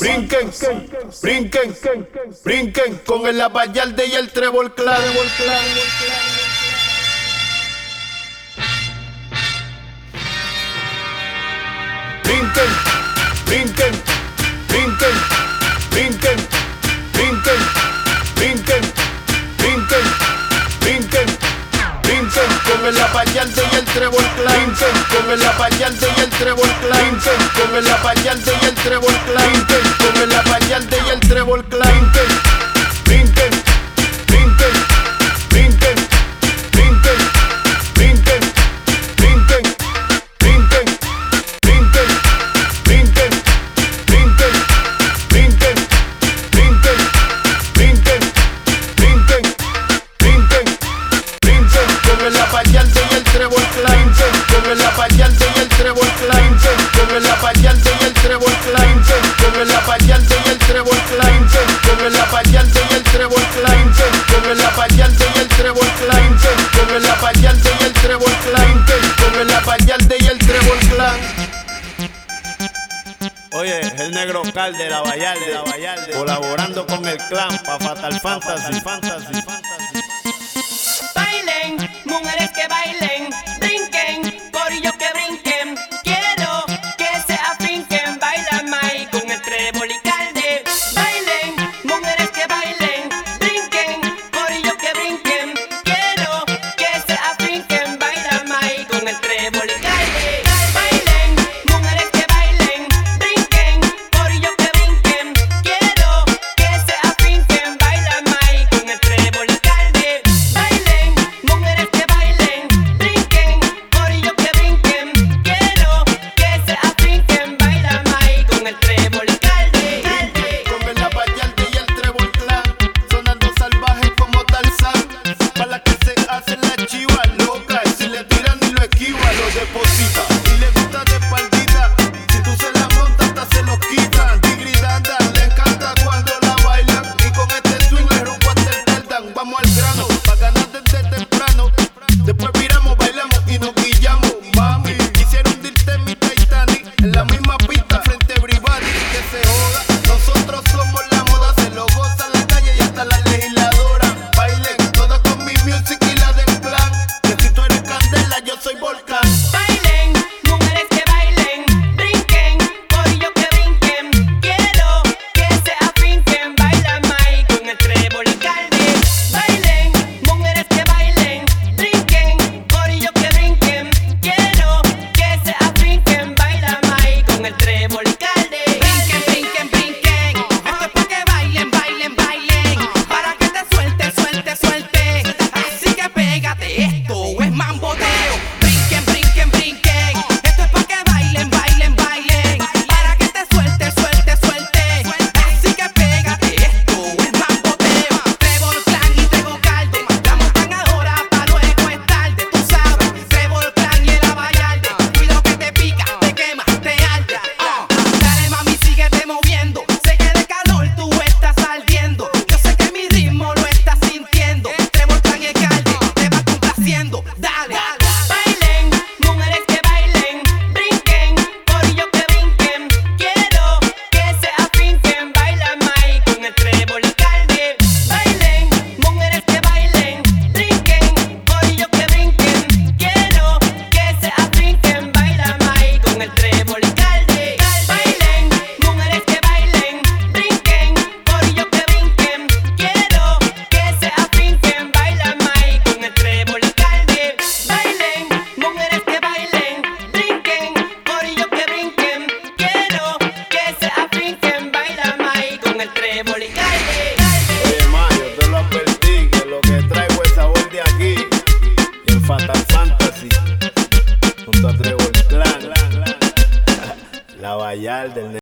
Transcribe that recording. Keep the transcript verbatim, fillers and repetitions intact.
brinquen, brinquen, brinquen con el Abayalde y el Trébol Clan. Brinquen, brinquen, brinquen, brinquen, brinquen, brinquen, brinquen, brinquen, brinquen con el Abayalde y el Trébol Clan. Brinquen con el Abayalde y el Trébol Clan. Brinquen con el Abayalde y el Trébol Clan. Brinquen con el Abayalde y el Trébol Clan. Brinquen, brinquen, brinquen, brinquen, brinquen, brinquen, brinquen, brinquen, brinquen, brinquen, brinquen, brinquen, brinquen, brinquen, brinquen, brinquen con el Abayalde y el Trébol Clan. Con el Abayalde y el Trébol Clan. Con el Abayalde y el Trébol Clan. Con el Abayalde y el Trébol Clan. Con el Abayalde y el Trébol Clan. Con el Abayalde y el Trébol Clan. Con el Abayalde y el Trébol Clan. Con el Abayalde y el Trébol Clan. Oye, el negro Cal de la Abayalde, la Abayalde, colaborando con el clan pa' Fatal Fantasy, Fantasy, Fantasy. Bailen, mujeres que bailen.